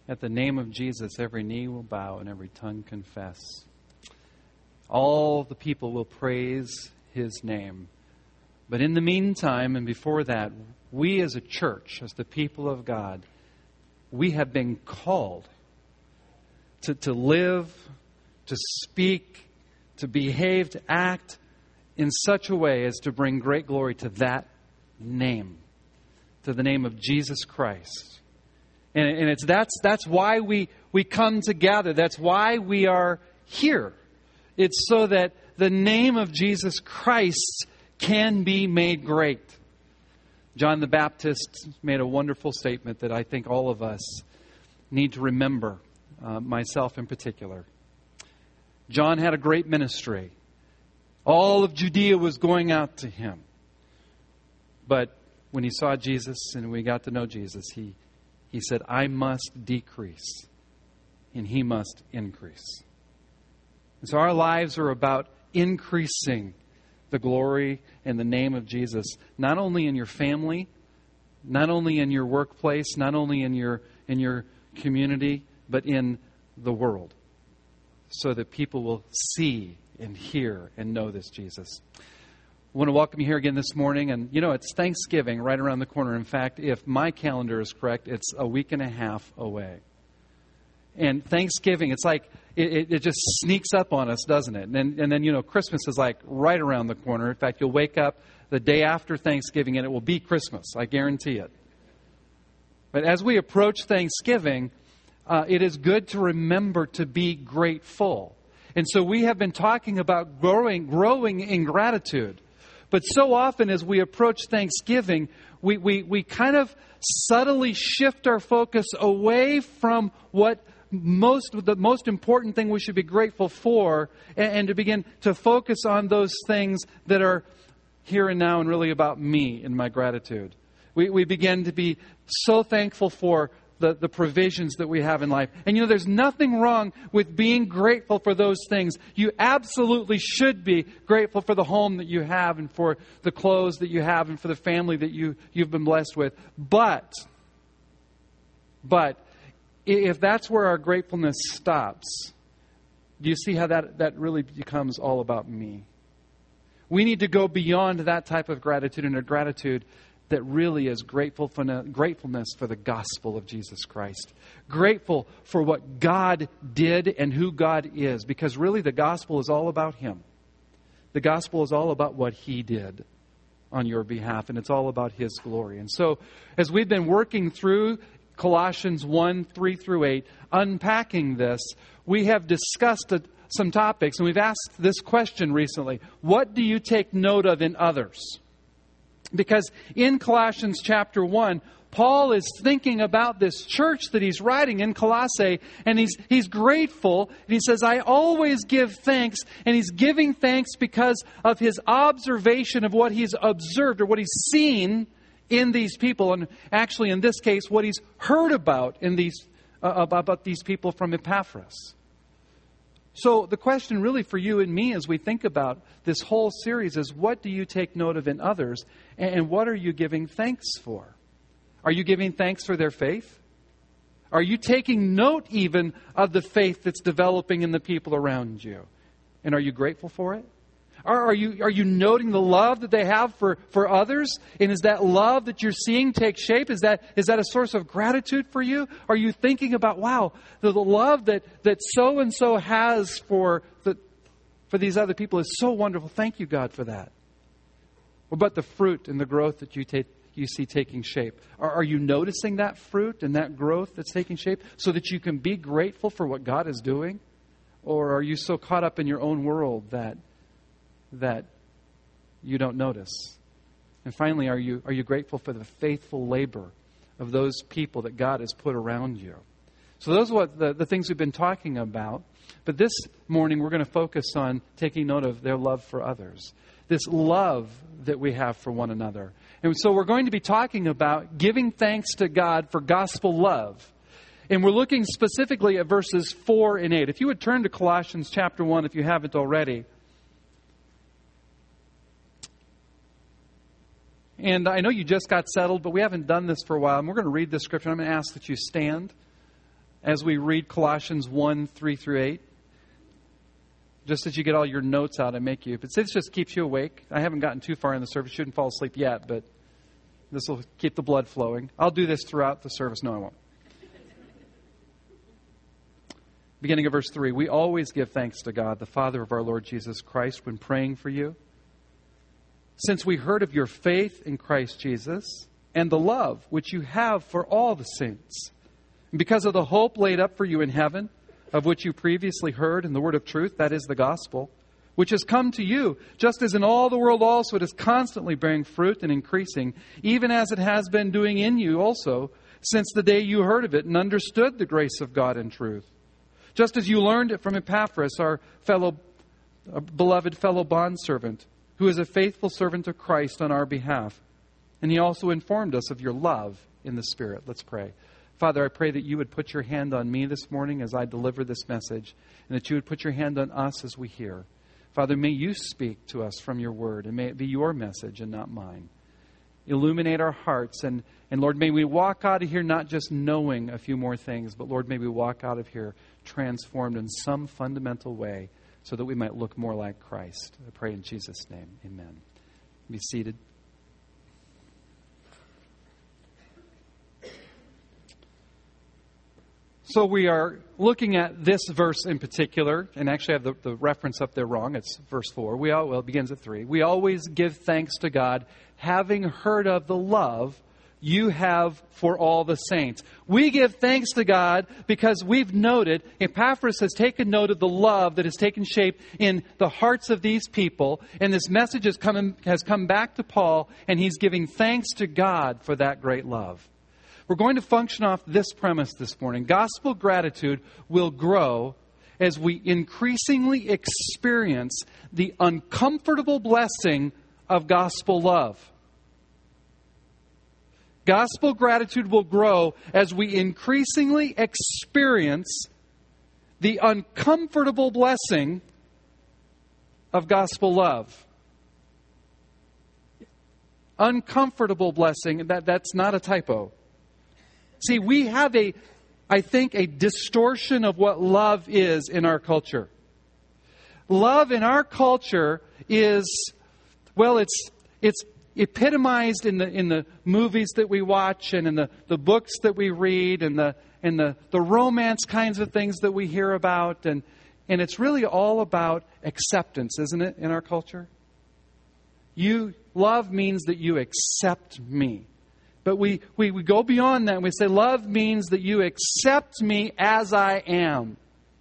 At the name of Jesus, every knee will bow and every tongue confess. All the people will praise His name. But in the meantime, and before that, we as a church, as the people of God, we have been called to live, to speak, to behave, to act in such a way as to bring great glory to that name, to the name of Jesus Christ. And that's why we come together. That's why we are here. It's so that the name of Jesus Christ can be made great. John the Baptist made a wonderful statement that I think all of us need to remember, myself in particular. John had a great ministry. All of Judea was going out to him. But when he saw Jesus and we got to know Jesus, he said, I must decrease and He must increase. And so our lives are about increasing the glory and the name of Jesus, not only in your family, not only in your workplace, not only in your community, but in the world, so that people will see and hear and know this Jesus. I want to welcome you here again this morning. And, it's Thanksgiving right around the corner. In fact, if my calendar is correct, it's a week and a half away. And Thanksgiving, it's like it just sneaks up on us, doesn't it? And then, Christmas is like right around the corner. In fact, you'll wake up the day after Thanksgiving and it will be Christmas. I guarantee it. But as we approach Thanksgiving, it is good to remember to be grateful. And so we have been talking about growing in gratitude. But so often as we approach Thanksgiving, we kind of subtly shift our focus away from what the most important thing we should be grateful for, and to begin to focus on those things that are here and now and really about me and my gratitude. We begin to be so thankful for the provisions that we have in life. And there's nothing wrong with being grateful for those things. You absolutely should be grateful for the home that you have and for the clothes that you have and for the family that you've been blessed with. But if that's where our gratefulness stops, do you see how that really becomes all about me? We need to go beyond that type of gratitude and a gratitude that really is gratefulness for the gospel of Jesus Christ. Grateful for what God did and who God is. Because really the gospel is all about Him. The gospel is all about what He did on your behalf. And it's all about His glory. And so as we've been working through Colossians 1, 3 through 8, unpacking this, we have discussed some topics. And we've asked this question recently. What do you take note of in others? Because in Colossians chapter 1, Paul is thinking about this church that he's writing in Colossae, and he's grateful. And he says, I always give thanks. And he's giving thanks because of his observation of what he's observed or what he's seen in these people. And actually, in this case, what he's heard about about these people from Epaphras. So the question really for you and me as we think about this whole series is, what do you take note of in others? And what are you giving thanks for? Are you giving thanks for their faith? Are you taking note even of the faith that's developing in the people around you? And are you grateful for it? Are you noting the love that they have for others? And is that love that you're seeing take shape? Is that a source of gratitude for you? Are you thinking about, wow, the love that so-and-so has for these other people is so wonderful. Thank you, God, for that. What about the fruit and the growth that you see taking shape? Are you noticing that fruit and that growth that's taking shape so that you can be grateful for what God is doing? Or are you so caught up in your own world that you don't notice? And finally, are you grateful for the faithful labor of those people that God has put around you? So those are what the things we've been talking about. But this morning, we're going to focus on taking note of their love for others. This love that we have for one another. And so we're going to be talking about giving thanks to God for gospel love. And we're looking specifically at verses 4 and 8. If you would turn to Colossians chapter 1, if you haven't already. And I know you just got settled, but we haven't done this for a while. And we're going to read this scripture. I'm going to ask that you stand as we read Colossians 1, 3 through 8. Just as you get all your notes out, I make you. If it just keeps you awake, I haven't gotten too far in the service. Shouldn't fall asleep yet, but this will keep the blood flowing. I'll do this throughout the service. No, I won't. Beginning of verse 3. We always give thanks to God, the Father of our Lord Jesus Christ, when praying for you, since we heard of your faith in Christ Jesus and the love which you have for all the saints. And because of the hope laid up for you in heaven, of which you previously heard in the word of truth, that is the gospel, which has come to you, just as in all the world also it is constantly bearing fruit and increasing, even as it has been doing in you also, since the day you heard of it and understood the grace of God in truth. Just as you learned it from Epaphras, our beloved fellow bondservant, who is a faithful servant of Christ on our behalf. And he also informed us of your love in the Spirit. Let's pray. Father, I pray that you would put your hand on me this morning as I deliver this message, and that you would put your hand on us as we hear. Father, may you speak to us from your word, and may it be your message and not mine. Illuminate our hearts, and Lord, may we walk out of here not just knowing a few more things, but Lord, may we walk out of here transformed in some fundamental way so that we might look more like Christ. I pray in Jesus' name. Amen. Be seated. So we are looking at this verse in particular, and actually I have the reference up there wrong. It's verse 4. It begins at 3. We always give thanks to God, having heard of the love you have for all the saints. We give thanks to God because we've noted, Epaphras has taken note of the love that has taken shape in the hearts of these people, and this message has come back to Paul, and he's giving thanks to God for that great love. We're going to function off this premise this morning. Gospel gratitude will grow as we increasingly experience the uncomfortable blessing of gospel love. Gospel gratitude will grow as we increasingly experience the uncomfortable blessing of gospel love. Uncomfortable blessing, that's not a typo. See, we have I think, a distortion of what love is in our culture. Love in our culture is, well, it's epitomized in the movies that we watch and in the books that we read and the romance kinds of things that we hear about. And it's really all about acceptance, isn't it, in our culture? Love means that you accept me. But we go beyond that and we say love means that you accept me as I am.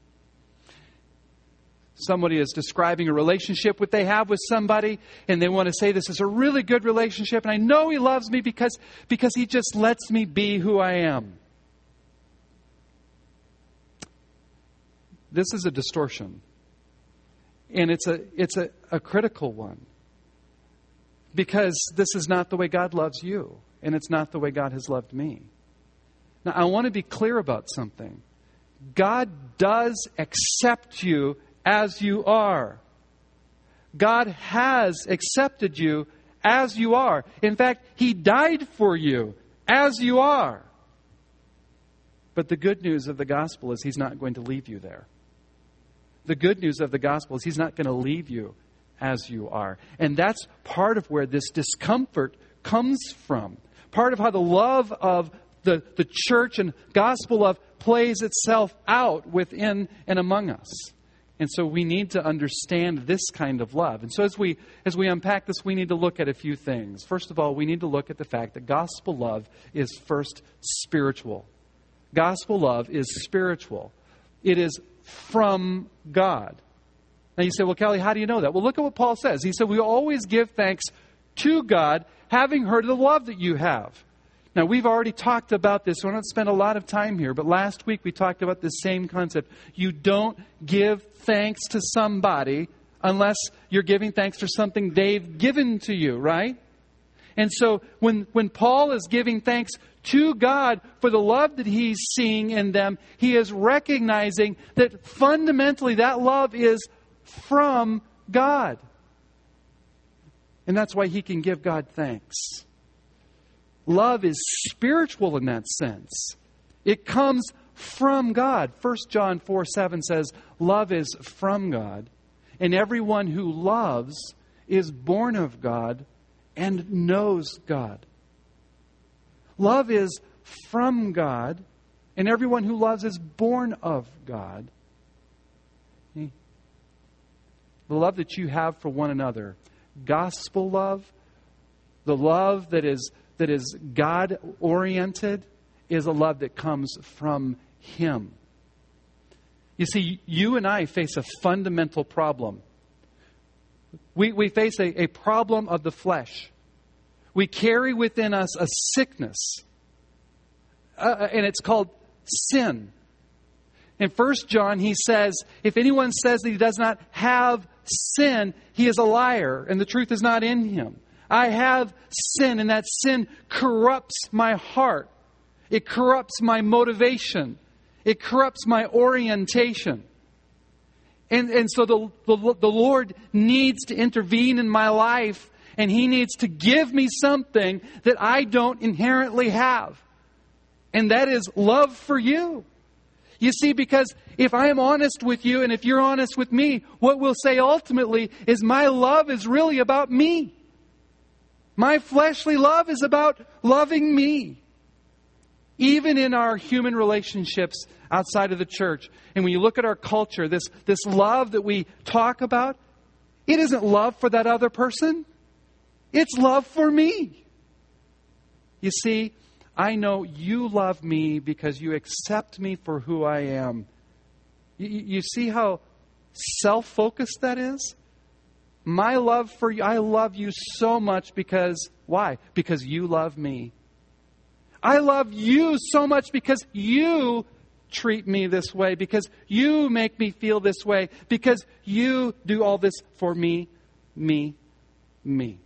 Somebody is describing a relationship that they have with somebody, and they want to say this is a really good relationship, and I know he loves me because he just lets me be who I am. This is a distortion. And it's a critical one. Because this is not the way God loves you. And it's not the way God has loved me. Now, I want to be clear about something. God does accept you as you are. God has accepted you as you are. In fact, He died for you as you are. But the good news of the gospel is He's not going to leave you there. The good news of the gospel is He's not going to leave you as you are. And that's part of where this discomfort comes from. Part of how the love of the church and gospel love plays itself out within and among us. And so we need to understand this kind of love. And so as we unpack this, we need to look at a few things. First of all, we need to look at the fact that gospel love is first spiritual. Gospel love is spiritual. It is from God. Now you say, well, Kelly, how do you know that? Well, look at what Paul says. He said, we always give thanks to God, having heard of the love that you have. Now, we've already talked about this, so I don't spend a lot of time here, but last week we talked about the same concept. You don't give thanks to somebody unless you're giving thanks for something they've given to you, right? And so when Paul is giving thanks to God for the love that he's seeing in them, he is recognizing that fundamentally that love is from God. And that's why he can give God thanks. Love is spiritual in that sense. It comes from God. 1 John 4:7 says, love is from God, and everyone who loves is born of God and knows God. Love is from God, and everyone who loves is born of God. The love that you have for one another, gospel love, the love that is God-oriented, is a love that comes from Him. You see, you and I face a fundamental problem. We face a problem of the flesh. We carry within us a sickness, and it's called sin. In 1 John, he says, if anyone says that he does not have sin, he is a liar, and the truth is not in him. I have sin, and that sin corrupts my heart. It corrupts my motivation. It corrupts my orientation. And so the Lord needs to intervene in my life, and He needs to give me something that I don't inherently have. And that is love for you. You see, because if I am honest with you and if you're honest with me, what we'll say ultimately is my love is really about me. My fleshly love is about loving me. Even in our human relationships outside of the church. And when you look at our culture, this love that we talk about, it isn't love for that other person. It's love for me. You see, I know you love me because you accept me for who I am. You see how self-focused that is? My love for you, I love you so much because, why? Because you love me. I love you so much because you treat me this way, because you make me feel this way, because you do all this for me, me, me.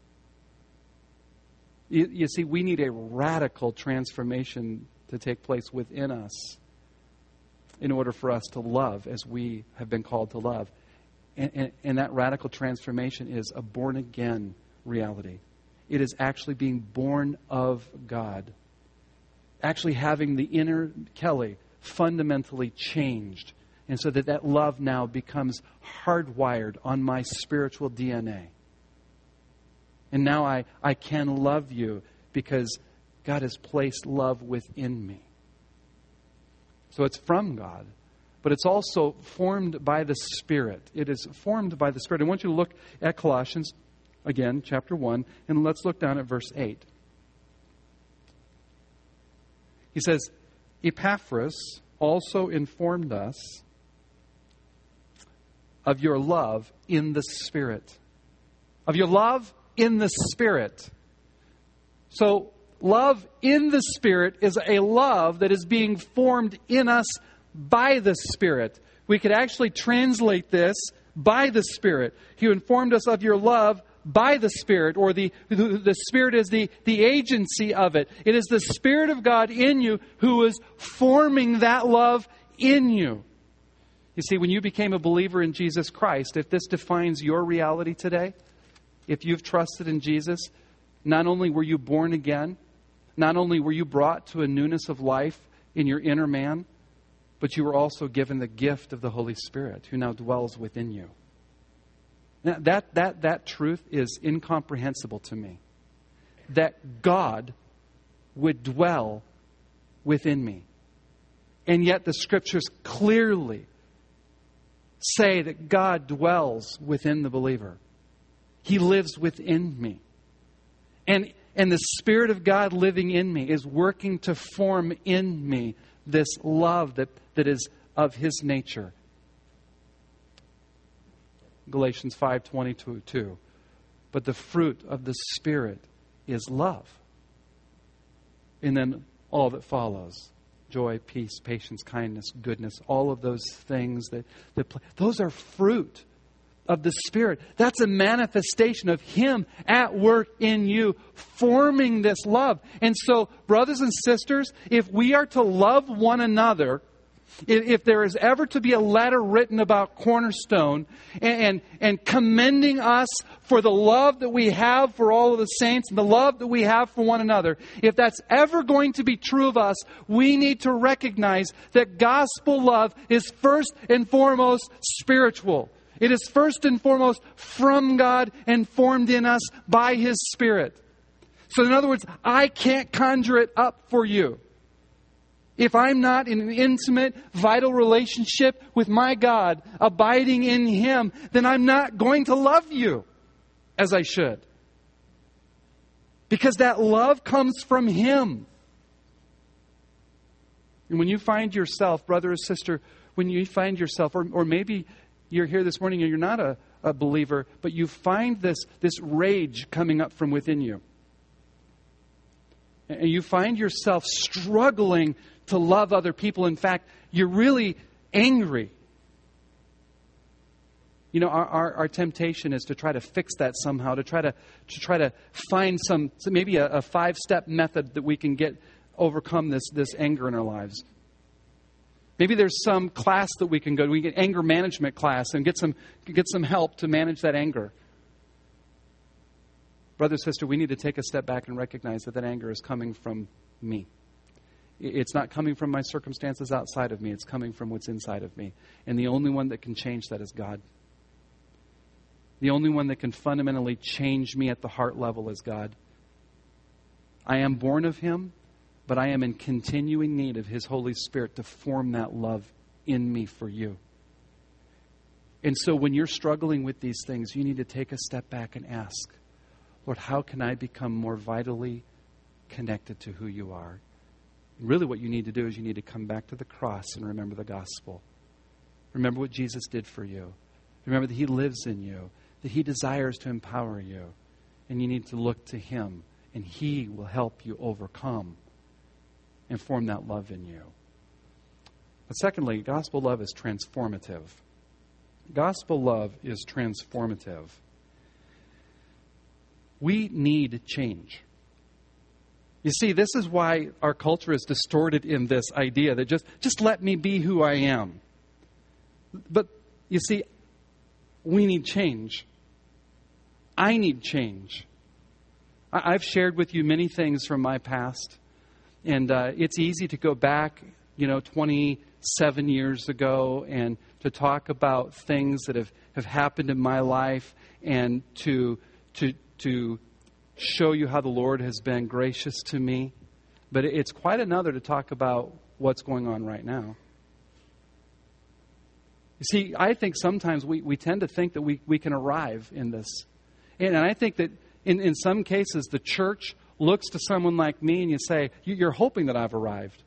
You see, we need a radical transformation to take place within us in order for us to love as we have been called to love. And that radical transformation is a born-again reality. It is actually being born of God. Actually having the inner Kelly fundamentally changed. And so that love now becomes hardwired on my spiritual DNA. And now I can love you because God has placed love within me. So it's from God, but it's also formed by the Spirit. It is formed by the Spirit. I want you to look at Colossians, again, chapter 1, and let's look down at verse 8. He says, Epaphras also informed us of your love in the Spirit. Of your love in the Spirit. So, love in the Spirit is a love that is being formed in us by the Spirit. We could actually translate this by the Spirit. He informed us of your love by the Spirit, or the Spirit is the agency of it. It is the Spirit of God in you who is forming that love in you. You see, when you became a believer in Jesus Christ, if this defines your reality today, if you've trusted in Jesus, not only were you born again, not only were you brought to a newness of life in your inner man, but you were also given the gift of the Holy Spirit who now dwells within you. Now, that truth is incomprehensible to me. That God would dwell within me. And yet the Scriptures clearly say that God dwells within the believer. He lives within me. And the Spirit of God living in me is working to form in me this love that is of His nature. Galatians 5:22. But the fruit of the Spirit is love. And then all that follows. Joy, peace, patience, kindness, goodness. All of those things those are fruit of the Spirit. That's a manifestation of Him at work in you, forming this love. And so, brothers and sisters, if we are to love one another, If there is ever to be a letter written about Cornerstone and commending us for the love that we have for all of the saints and the love that we have for one another, if that's ever going to be true of us, we need to recognize that gospel love is first and foremost spiritual. It is first and foremost from God and formed in us by His Spirit. So in other words, I can't conjure it up for you. If I'm not in an intimate, vital relationship with my God, abiding in Him, then I'm not going to love you as I should. Because that love comes from Him. And when you find yourself, brother or sister, when you find yourself, or maybe you're here this morning and you're not a believer, but you find this rage coming up from within you. And you find yourself struggling to love other people. In fact, you're really angry. You know, our temptation is to try to fix that somehow, to try to find maybe a 5-step method that we can overcome this anger in our lives. Maybe there's some class that we can go to. We get anger management class and get some help to manage that anger. Brother, sister, we need to take a step back and recognize that anger is coming from me. It's not coming from my circumstances outside of me. It's coming from what's inside of me. And the only one that can change that is God. The only one that can fundamentally change me at the heart level is God. I am born of Him, but I am in continuing need of His Holy Spirit to form that love in me for you. And so when you're struggling with these things, you need to take a step back and ask, Lord, how can I become more vitally connected to who you are? Really what you need to do is you need to come back to the cross and remember the gospel. Remember what Jesus did for you. Remember that He lives in you, that He desires to empower you. And you need to look to Him, and He will help you overcome and form that love in you. But secondly, gospel love is transformative. Gospel love is transformative. We need change. You see, this is why our culture is distorted in this idea that just let me be who I am. But you see, we need change. I need change. I've shared with you many things from my past, and it's easy to go back, 27 years ago and to talk about things that have happened in my life and to show you how the Lord has been gracious to me. But it's quite another to talk about what's going on right now. You see, I think sometimes we tend to think that we can arrive in this. And I think that in some cases the church looks to someone like me and you say, you're hoping that I've arrived.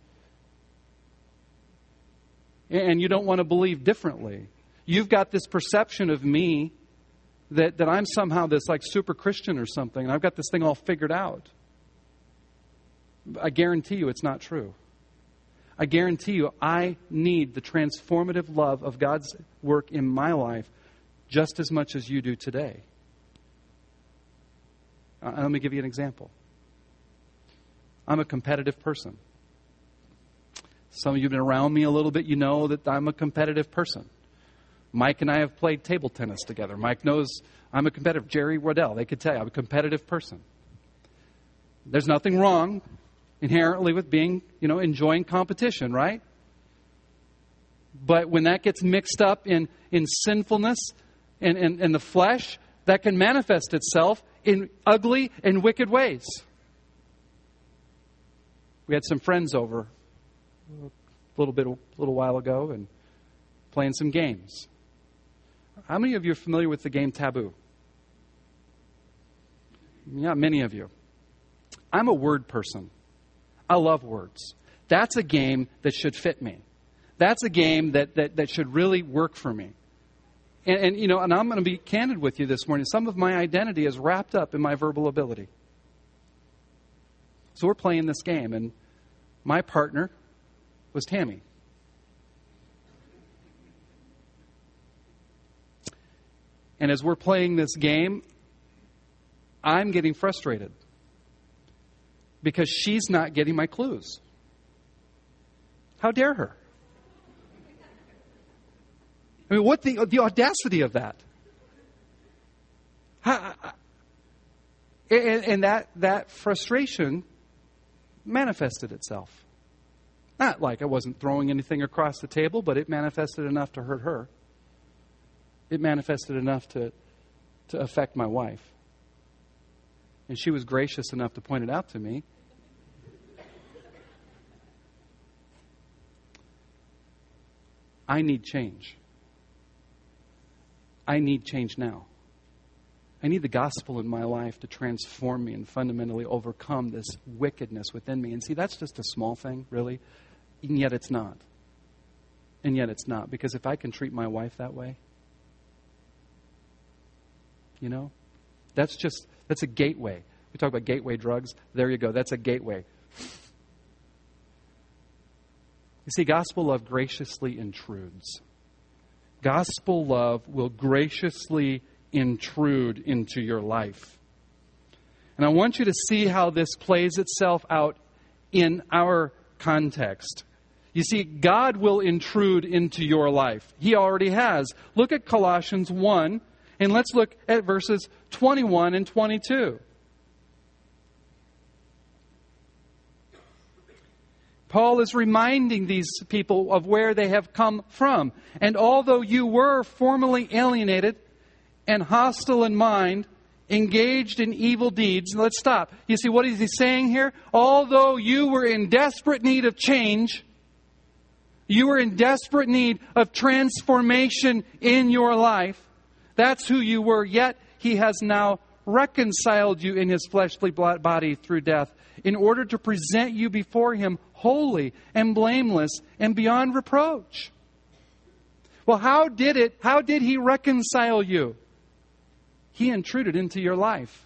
And you don't want to believe differently. You've got this perception of me that I'm somehow this like super Christian or something, and I've got this thing all figured out. I guarantee you it's not true. I guarantee you I need the transformative love of God's work in my life just as much as you do today. Let me give you an example. I'm a competitive person. Some of you have been around me a little bit. You know that I'm a competitive person. Mike and I have played table tennis together. Mike knows I'm a competitive. Jerry Waddell, they could tell you I'm a competitive person. There's nothing wrong inherently with being, enjoying competition, right? But when that gets mixed up in sinfulness and the flesh, that can manifest itself in ugly and wicked ways. We had some friends over a little while ago and playing some games. How many of you are familiar with the game Taboo? Yeah, many of you. I'm a word person. I love words. That's a game that should fit me. That's a game that should really work for me. And I'm going to be candid with you this morning. Some of my identity is wrapped up in my verbal ability. So we're playing this game, and my partner was Tammy. And as we're playing this game, I'm getting frustrated because she's not getting my clues. How dare her? I mean, what the audacity of that? And that frustration manifested itself. Not like I wasn't throwing anything across the table, but it manifested enough to hurt her. It manifested enough to affect my wife. And she was gracious enough to point it out to me. I need change. I need change now. I need the gospel in my life to transform me and fundamentally overcome this wickedness within me. And see, that's just a small thing, really. And yet it's not. And yet it's not. Because if I can treat my wife that way, you know, that's a gateway. We talk about gateway drugs. There you go. That's a gateway. You see, gospel love graciously intrudes. Gospel love will graciously intrude into your life. And I want you to see how this plays itself out in our context. You see, God will intrude into your life. He already has. Look at Colossians 1, and let's look at verses 21 and 22. Paul is reminding these people of where they have come from. And although you were formerly alienated and hostile in mind, engaged in evil deeds. Let's stop. You see, what is he saying here? Although you were in desperate need of change, you were in desperate need of transformation in your life. That's who you were, yet He has now reconciled you in His fleshly body through death in order to present you before Him holy and blameless and beyond reproach. Well, how did He reconcile you? He intruded into your life.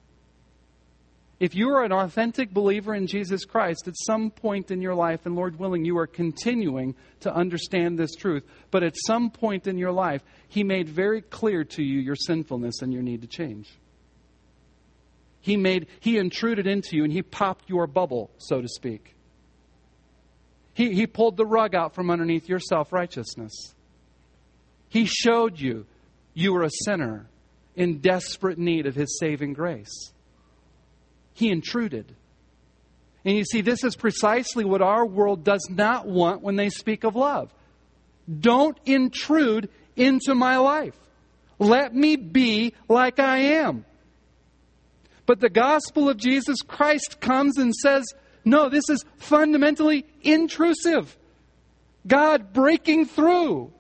If you are an authentic believer in Jesus Christ, at some point in your life, and Lord willing, you are continuing to understand this truth, but at some point in your life, He made very clear to you your sinfulness and your need to change. He intruded into you and He popped your bubble, so to speak. He pulled the rug out from underneath your self-righteousness. He showed you were a sinner in desperate need of His saving grace. He intruded. And you see, this is precisely what our world does not want when they speak of love. Don't intrude into my life. Let me be like I am. But the gospel of Jesus Christ comes and says, no, this is fundamentally intrusive. God breaking through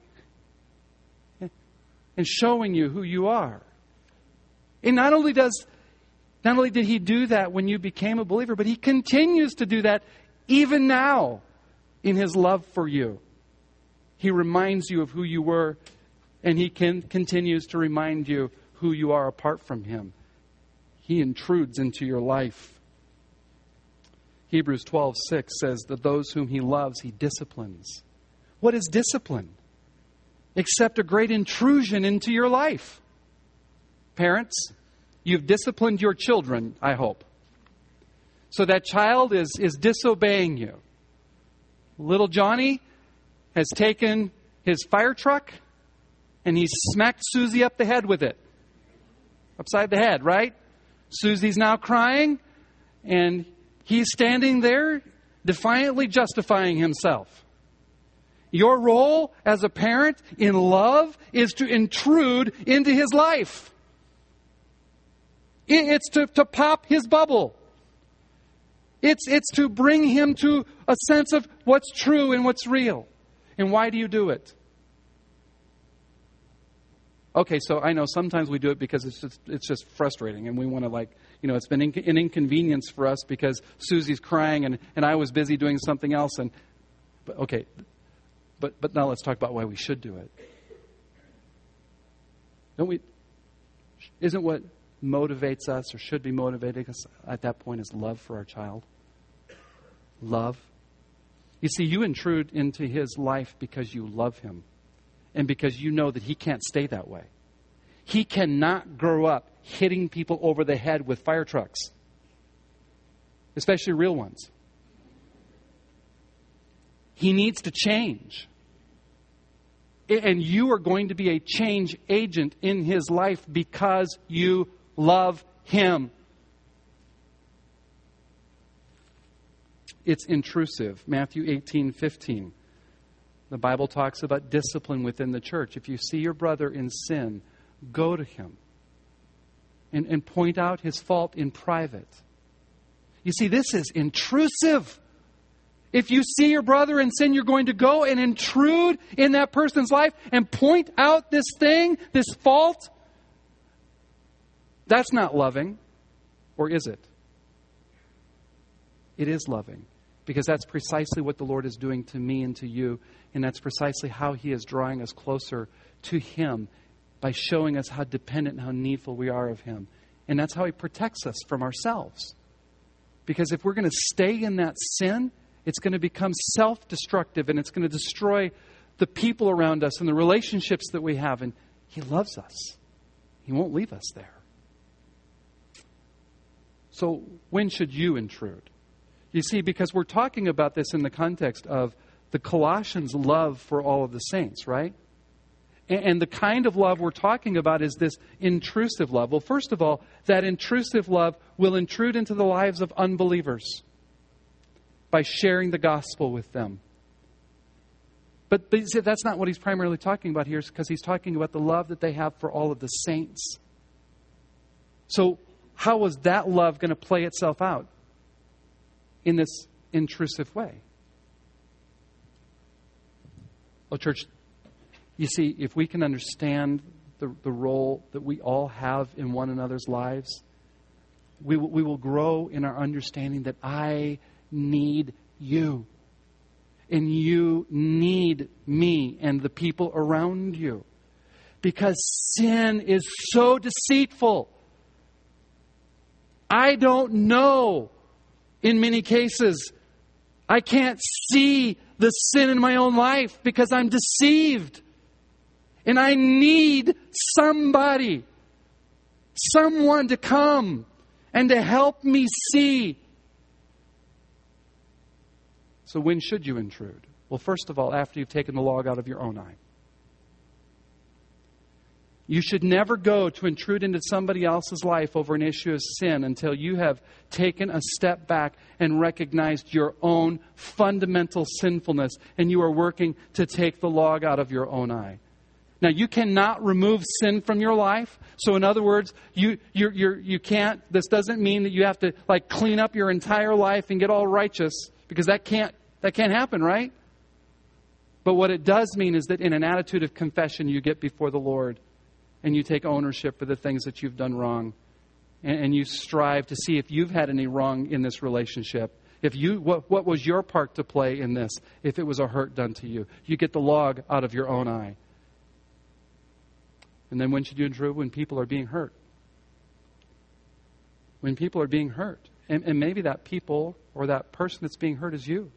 and showing you who you are. And not only did He do that when you became a believer, but He continues to do that even now in His love for you. He reminds you of who you were, and He continues to remind you who you are apart from Him. He intrudes into your life. Hebrews 12:6 says that those whom He loves, He disciplines. What is discipline? Except a great intrusion into your life. Parents, you've disciplined your children, I hope. So that child is disobeying you. Little Johnny has taken his fire truck and he smacked Susie up the head with it. Upside the head, right? Susie's now crying and he's standing there defiantly justifying himself. Your role as a parent in love is to intrude into his life. It's to pop his bubble. It's to bring him to a sense of what's true and what's real. And why do you do it? Okay, so I know sometimes we do it because it's just frustrating and we want to it's been an inconvenience for us because Susie's crying and I was busy doing something else. But now let's talk about why we should do it. Isn't what motivates us or should be motivating us at that point is love for our child? Love. You see, you intrude into his life because you love him and because you know that he can't stay that way. He cannot grow up hitting people over the head with fire trucks, especially real ones. He needs to change. And you are going to be a change agent in his life because you love him. It's intrusive. Matthew 18:15. The Bible talks about discipline within the church. If you see your brother in sin, go to him and point out his fault in private. You see, this is intrusive. If you see your brother in sin, you're going to go and intrude in that person's life and point out this thing, this fault. That's not loving. Or is it? It is loving. Because that's precisely what the Lord is doing to me and to you. And that's precisely how he is drawing us closer to him by showing us how dependent and how needful we are of him. And that's how he protects us from ourselves. Because if we're going to stay in that sin, it's going to become self-destructive and it's going to destroy the people around us and the relationships that we have. And he loves us. He won't leave us there. So when should you intrude? You see, because we're talking about this in the context of the Colossians' love for all of the saints, right? And the kind of love we're talking about is this intrusive love. Well, first of all, that intrusive love will intrude into the lives of unbelievers by sharing the gospel with them. But you see, that's not what he's primarily talking about here, because he's talking about the love that they have for all of the saints. So how was that love going to play itself out in this intrusive way? Well, church, you see, if we can understand the role that we all have in one another's lives, we will grow in our understanding that I need you. And you need me and the people around you. Because sin is so deceitful. I don't know. In many cases, I can't see the sin in my own life because I'm deceived. And I need somebody, someone to come and to help me see. So when should you intrude? Well, first of all, after you've taken the log out of your own eye. You should never go to intrude into somebody else's life over an issue of sin until you have taken a step back and recognized your own fundamental sinfulness and you are working to take the log out of your own eye. Now, you cannot remove sin from your life. So in other words, you can't, this doesn't mean that you have to clean up your entire life and get all righteous, because that can't happen, right? But what it does mean is that in an attitude of confession, you get before the Lord and you take ownership for the things that you've done wrong. And you strive to see if you've had any wrong in this relationship. What was your part to play in this, if it was a hurt done to you. You get the log out of your own eye. And then when should you intrude? When people are being hurt. When people are being hurt. And maybe that people or that person that's being hurt is you.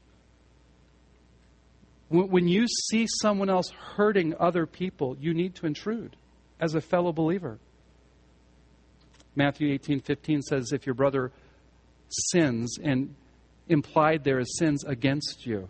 When you see someone else hurting other people, you need to intrude as a fellow believer. Matthew 18:15 says, if your brother sins, and implied there is sins against you.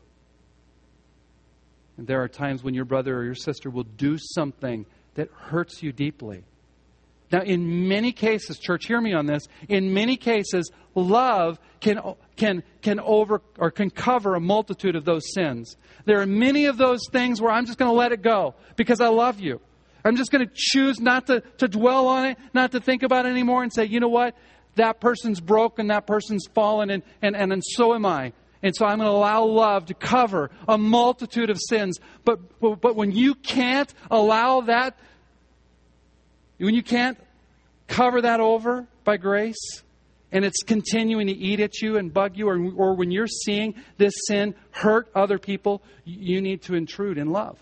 And there are times when your brother or your sister will do something that hurts you deeply. Now, in many cases, church, hear me on this. In many cases, love can cover a multitude of those sins. There are many of those things where I'm just going to let it go because I love you. I'm just going to choose not to dwell on it, not to think about it anymore, and say, you know what? That person's broken, that person's fallen, and so am I. And so I'm going to allow love to cover a multitude of sins. But when you can't allow that, when you can't cover that over by grace, and it's continuing to eat at you and bug you, or when you're seeing this sin hurt other people, you need to intrude in love.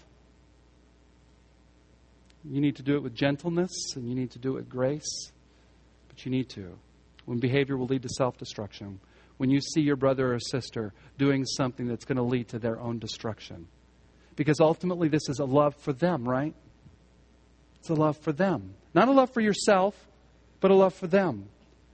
You need to do it with gentleness, and you need to do it with grace. But you need to. When behavior will lead to self-destruction. When you see your brother or sister doing something that's going to lead to their own destruction. Because ultimately this is a love for them, right? It's a love for them. Not a love for yourself, but a love for them.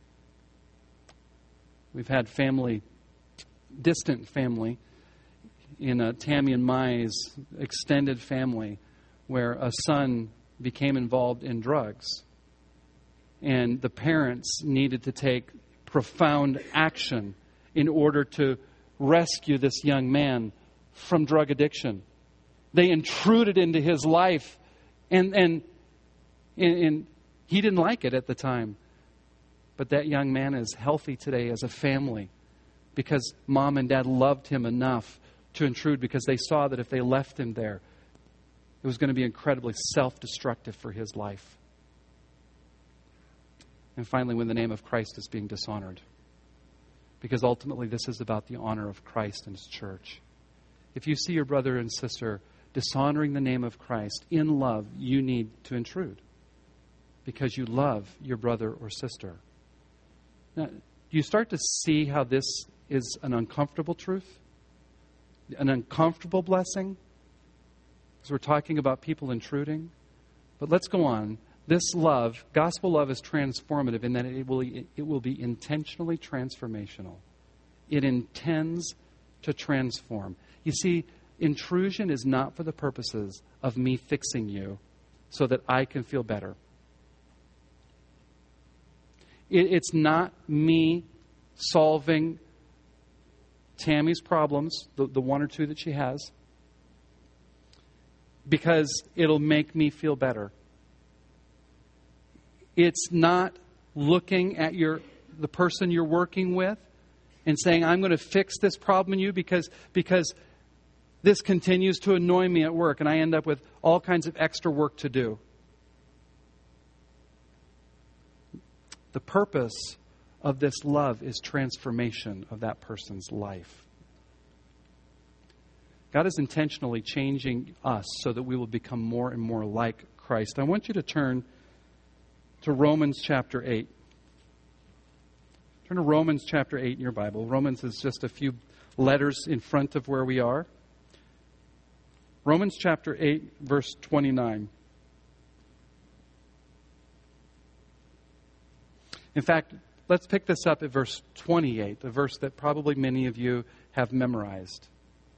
We've had family, distant family, in Tammy and Mai's extended family where a son became involved in drugs. And the parents needed to take profound action in order to rescue this young man from drug addiction. They intruded into his life, and he didn't like it at the time. But that young man is healthy today as a family because mom and dad loved him enough to intrude, because they saw that if they left him there, it was going to be incredibly self-destructive for his life. And finally, when the name of Christ is being dishonored. Because ultimately this is about the honor of Christ and His church. If you see your brother and sister dishonoring the name of Christ in love, you need to intrude. Because you love your brother or sister. Now, you start to see how this is an uncomfortable truth? An uncomfortable blessing? Because we're talking about people intruding. But let's go on. This love, gospel love, is transformative in that it will be intentionally transformational. It intends to transform. You see, intrusion is not for the purposes of me fixing you so that I can feel better. It's not me solving Tammy's problems, the one or two that she has, because it'll make me feel better. It's not looking at the person you're working with and saying, I'm going to fix this problem in you because this continues to annoy me at work and I end up with all kinds of extra work to do. The purpose of this love is transformation of that person's life. God is intentionally changing us so that we will become more and more like Christ. I want you to turn to Romans chapter 8. Turn to Romans chapter 8 in your Bible. Romans is just a few letters in front of where we are. Romans chapter 8, verse 29. In fact, let's pick this up at verse 28, a verse that probably many of you have memorized.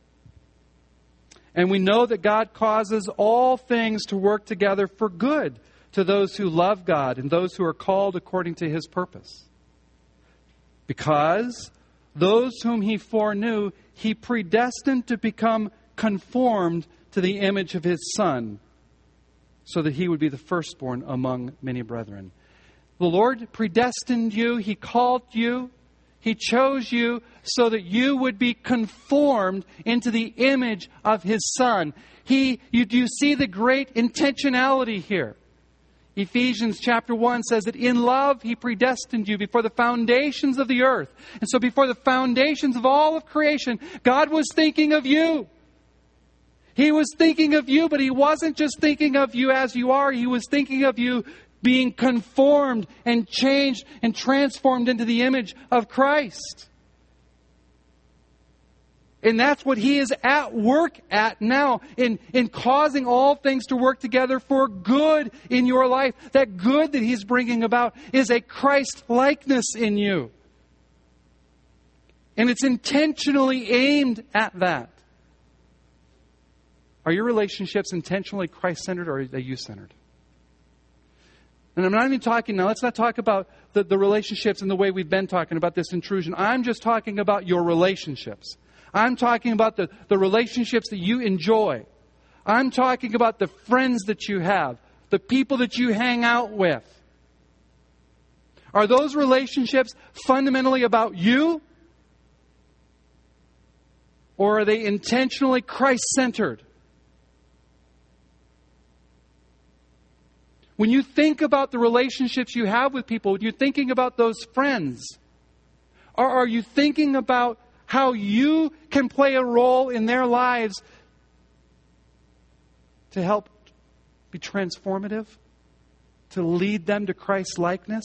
And we know that God causes all things to work together for good to those who love God and those who are called according to His purpose. Because those whom He foreknew, He predestined to become conformed to the image of His Son, so that He would be the firstborn among many brethren. The Lord predestined you. He called you. He chose you so that you would be conformed into the image of His Son. You see the great intentionality here. Ephesians chapter 1 says that in love He predestined you before the foundations of the earth. And so before the foundations of all of creation, God was thinking of you. He was thinking of you, but He wasn't just thinking of you as you are. He was thinking of you being conformed and changed and transformed into the image of Christ. And that's what He is at work at now in causing all things to work together for good in your life. That good that He's bringing about is a Christ-likeness in you. And it's intentionally aimed at that. Are your relationships intentionally Christ-centered or are they you-centered? And I'm not even talking now, let's not talk about the relationships and the way we've been talking about this intrusion. I'm just talking about your relationships. I'm talking about the relationships that you enjoy. I'm talking about the friends that you have, the people that you hang out with. Are those relationships fundamentally about you? Or are they intentionally Christ-centered? When you think about the relationships you have with people, when you're thinking about those friends, or are you thinking about how you can play a role in their lives to help be transformative, to lead them to Christ's likeness?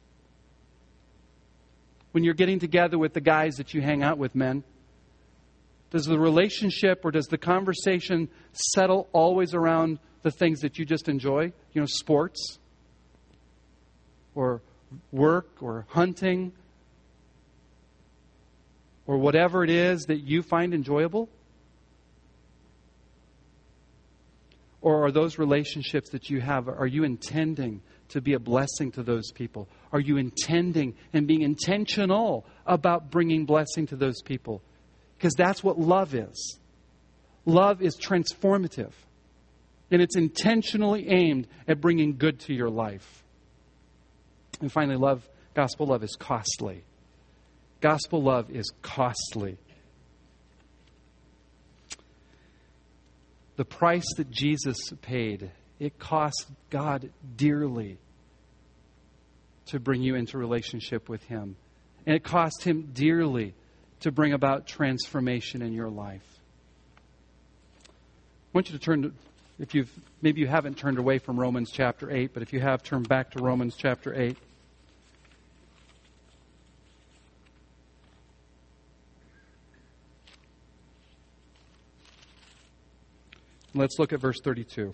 When you're getting together with the guys that you hang out with, men, does the relationship or does the conversation settle always around the things that you just enjoy? You know, sports or work or hunting or whatever it is that you find enjoyable? Or are those relationships that you have, are you intending to be a blessing to those people? Are you intending and being intentional about bringing blessing to those people? Because that's what love is. Love is transformative. And it's intentionally aimed at bringing good to your life. And finally, gospel love is costly. Gospel love is costly. The price that Jesus paid, it cost God dearly to bring you into relationship with Him. And it cost Him dearly to bring about transformation in your life. I want you to turn to, maybe you haven't turned away from Romans chapter 8, but if you have, turn back to Romans chapter 8. Let's look at verse 32.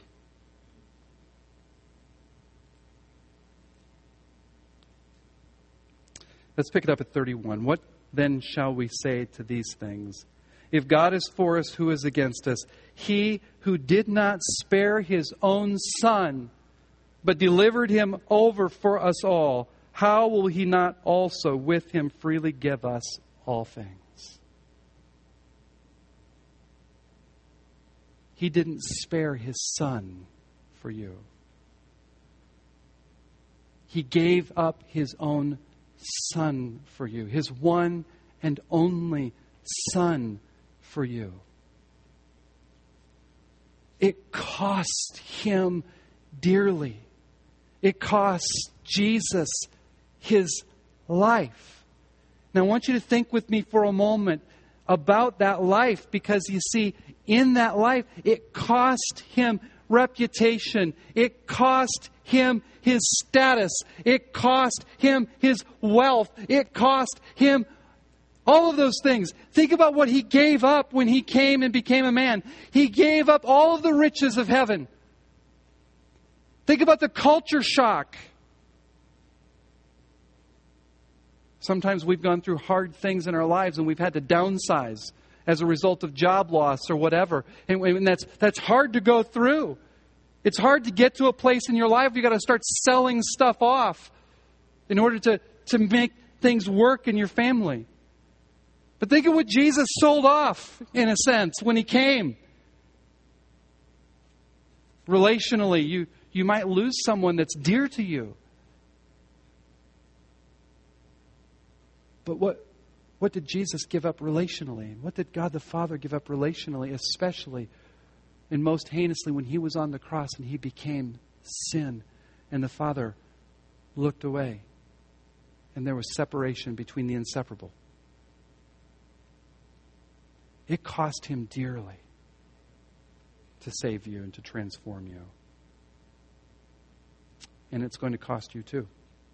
Let's pick it up at 31. What then shall we say to these things? If God is for us, who is against us? He who did not spare His own Son, but delivered Him over for us all, how will He not also with Him freely give us all things? He didn't spare His Son for you. He gave up His own Son for you. His one and only Son for you. It cost Him dearly. It cost Jesus His life. Now I want you to think with me for a moment about that life, because you see, in that life, it cost Him reputation. It cost Him His status. It cost Him His wealth. It cost Him all of those things. Think about what He gave up when He came and became a man. He gave up all of the riches of heaven. Think about the culture shock. Sometimes we've gone through hard things in our lives and we've had to downsize as a result of job loss or whatever. And that's hard to go through. It's hard to get to a place in your life where you've got to start selling stuff off in order to make things work in your family. But think of what Jesus sold off, in a sense, when He came. Relationally, you might lose someone that's dear to you. But what did Jesus give up relationally? And what did God the Father give up relationally, especially and most heinously when He was on the cross and He became sin and the Father looked away and there was separation between the inseparable? It cost Him dearly to save you and to transform you. And it's going to cost you too.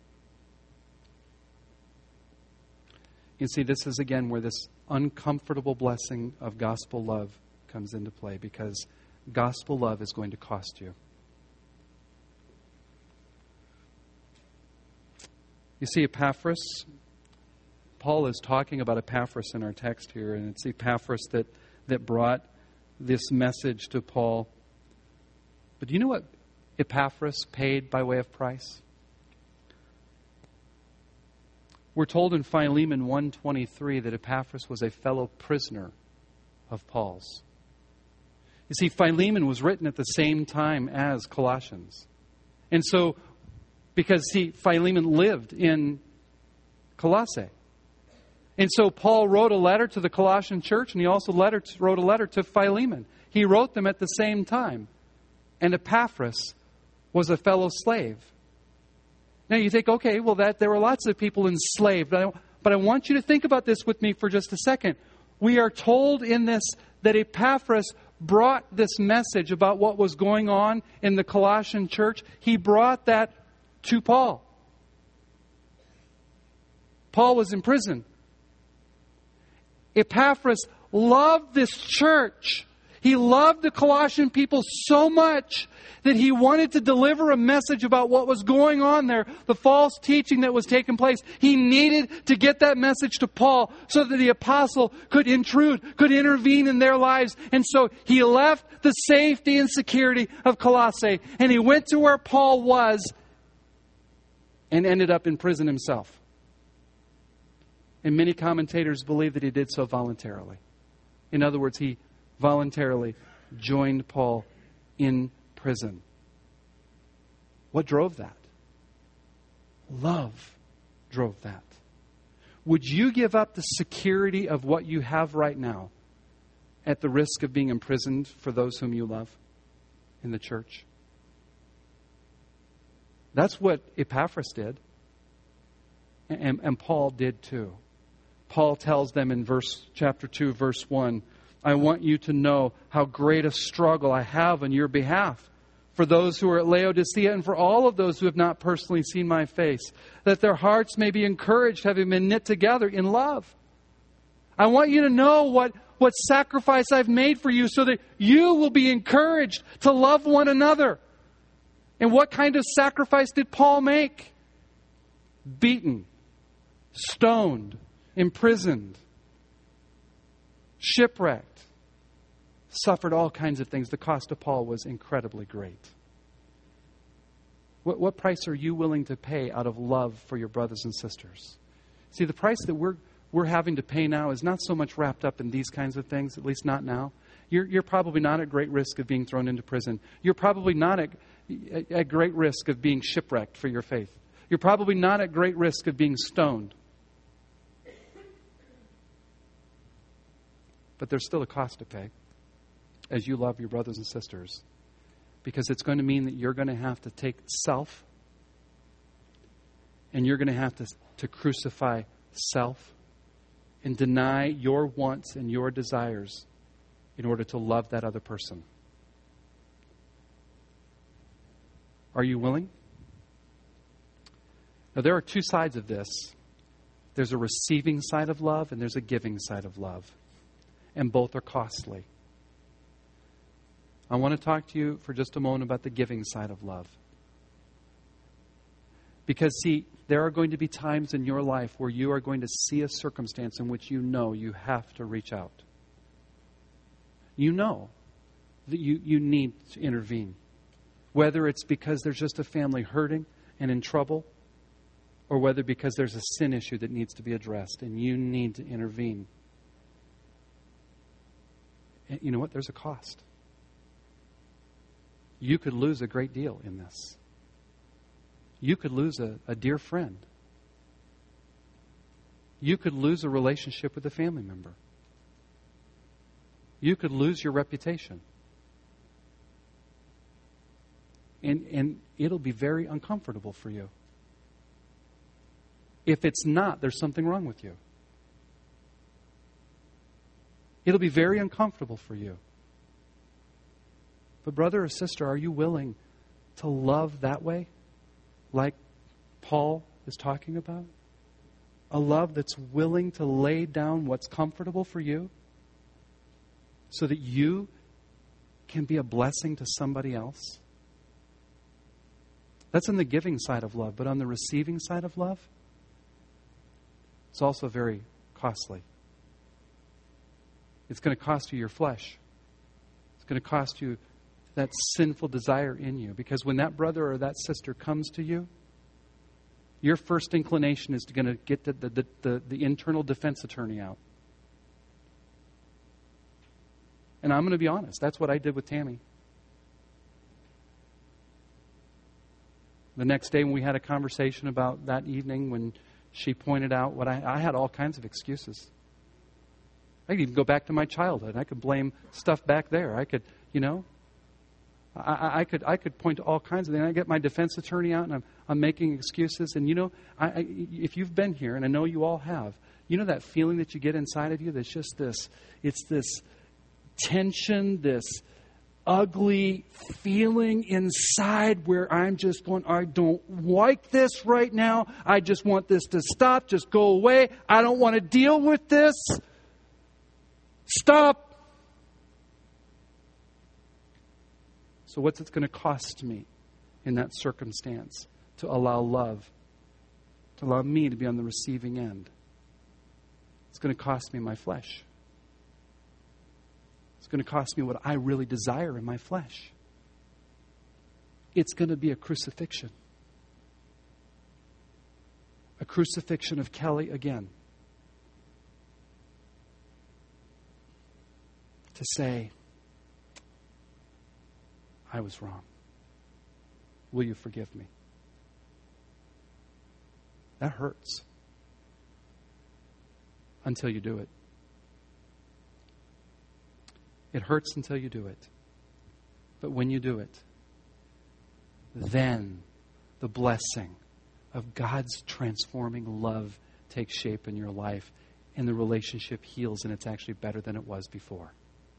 You see, this is again where this uncomfortable blessing of gospel love comes into play, because gospel love is going to cost you. You see, Epaphras, Paul is talking about Epaphras in our text here, and it's Epaphras that brought this message to Paul. But do you know what Epaphras paid by way of price? We're told in Philemon 1:23 that Epaphras was a fellow prisoner of Paul's. You see, Philemon was written at the same time as Colossians. And so, because Philemon lived in Colossae. And so Paul wrote a letter to the Colossian church, and he also wrote a letter to Philemon. He wrote them at the same time. And Epaphras was a fellow slave. Now you think, okay, well there were lots of people enslaved. But I want you to think about this with me for just a second. We are told in this that Epaphras brought this message about what was going on in the Colossian church. He brought that to Paul. Paul was in prison. Epaphras loved this church. He loved the Colossian people so much that he wanted to deliver a message about what was going on there, the false teaching that was taking place. He needed to get that message to Paul so that the apostle could intrude, could intervene in their lives. And so he left the safety and security of Colossae, and he went to where Paul was and ended up in prison himself. And many commentators believe that he did so voluntarily. In other words, he voluntarily joined Paul in prison. What drove that? Love drove that. Would you give up the security of what you have right now at the risk of being imprisoned for those whom you love in the church? That's what Epaphras did. And Paul did too. Paul tells them in chapter 2, verse 1, I want you to know how great a struggle I have on your behalf for those who are at Laodicea and for all of those who have not personally seen my face, that their hearts may be encouraged, having been knit together in love. I want you to know what sacrifice I've made for you so that you will be encouraged to love one another. And what kind of sacrifice did Paul make? Beaten, stoned, imprisoned, shipwrecked, suffered all kinds of things. The cost of Paul was incredibly great. What price are you willing to pay out of love for your brothers and sisters? See, the price that we're having to pay now is not so much wrapped up in these kinds of things, at least not now. You're probably not at great risk of being thrown into prison. You're probably not at great risk of being shipwrecked for your faith. You're probably not at great risk of being stoned. But there's still a cost to pay as you love your brothers and sisters. Because it's going to mean that you're going to have to take self and you're going to have to crucify self and deny your wants and your desires in order to love that other person. Are you willing? Now, there are two sides of this. There's a receiving side of love and there's a giving side of love. And both are costly. I want to talk to you for just a moment about the giving side of love. Because, see, there are going to be times in your life where you are going to see a circumstance in which you know you have to reach out. You know that you need to intervene. Whether it's because there's just a family hurting and in trouble, or whether because there's a sin issue that needs to be addressed and you need to intervene. And you know what? There's a cost. You could lose a great deal in this. You could lose a dear friend. You could lose a relationship with a family member. You could lose your reputation. And it'll be very uncomfortable for you. If it's not, there's something wrong with you. It'll be very uncomfortable for you. But brother or sister, are you willing to love that way? Like Paul is talking about? A love that's willing to lay down what's comfortable for you so that you can be a blessing to somebody else? That's on the giving side of love. But on the receiving side of love, it's also very costly. It's going to cost you your flesh. It's going to cost you that sinful desire in you. Because when that brother or that sister comes to you, your first inclination is going to get the internal defense attorney out. And I'm going to be honest. That's what I did with Tammy. The next day when we had a conversation about that evening when she pointed out what I had all kinds of excuses. I could even go back to my childhood. I could blame stuff back there. I could, I could point to all kinds of things. I get my defense attorney out and I'm making excuses. And if you've been here, and I know you all have, that feeling that you get inside of you that's just it's this tension, this ugly feeling inside where I'm just going, I don't like this right now. I just want this to stop. Just go away. I don't want to deal with this. Stop. So what's it going to cost me in that circumstance to allow love, to allow me to be on the receiving end? It's going to cost me my flesh. It's going to cost me what I really desire in my flesh. It's going to be a crucifixion. A crucifixion of Kelly again. To say, I was wrong. Will you forgive me? That hurts. Until you do it. It hurts until you do it. But when you do it, then the blessing of God's transforming love takes shape in your life, and the relationship heals, and it's actually better than it was before.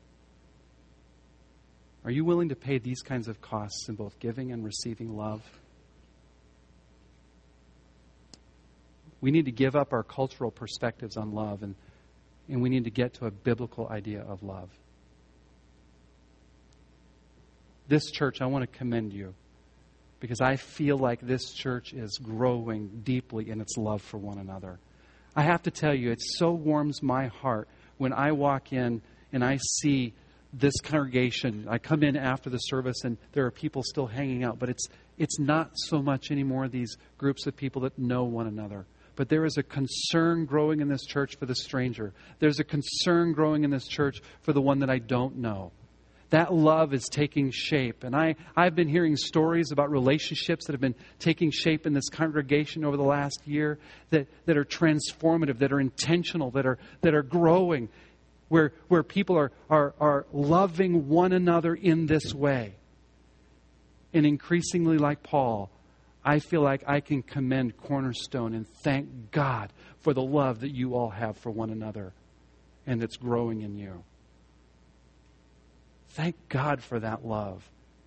Are you willing to pay these kinds of costs in both giving and receiving love? We need to give up our cultural perspectives on love, and we need to get to a biblical idea of love. This church, I want to commend you, because I feel like this church is growing deeply in its love for one another. I have to tell you, it so warms my heart when I walk in and I see this congregation. I come in after the service and there are people still hanging out, but it's not so much anymore these groups of people that know one another. But there is a concern growing in this church for the stranger. There's a concern growing in this church for the one that I don't know. That love is taking shape. And I've been hearing stories about relationships that have been taking shape in this congregation over the last year that are transformative, that are intentional, that are growing, where people are loving one another in this way. And increasingly like Paul, I feel like I can commend Cornerstone and thank God for the love that you all have for one another and that's growing in you. Thank God for that love.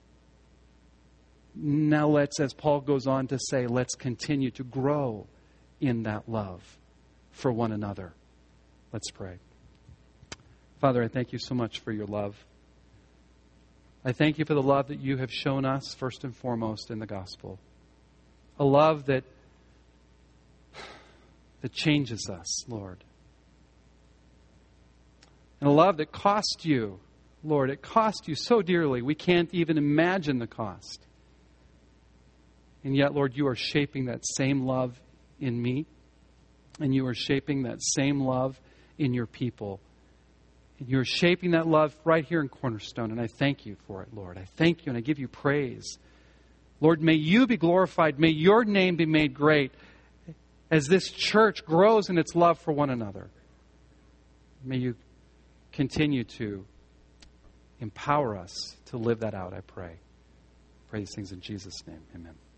Now let's, as Paul goes on to say, let's continue to grow in that love for one another. Let's pray. Father, I thank you so much for your love. I thank you for the love that you have shown us first and foremost in the gospel. A love that changes us, Lord. And a love that cost you, Lord. It cost you so dearly. We can't even imagine the cost. And yet, Lord, you are shaping that same love in me. And you are shaping that same love in your people. And you're shaping that love right here in Cornerstone. And I thank you for it, Lord. I thank you and I give you praise. Lord, may you be glorified. May your name be made great as this church grows in its love for one another. May you continue to empower us to live that out, I pray. I pray these things in Jesus' name. Amen.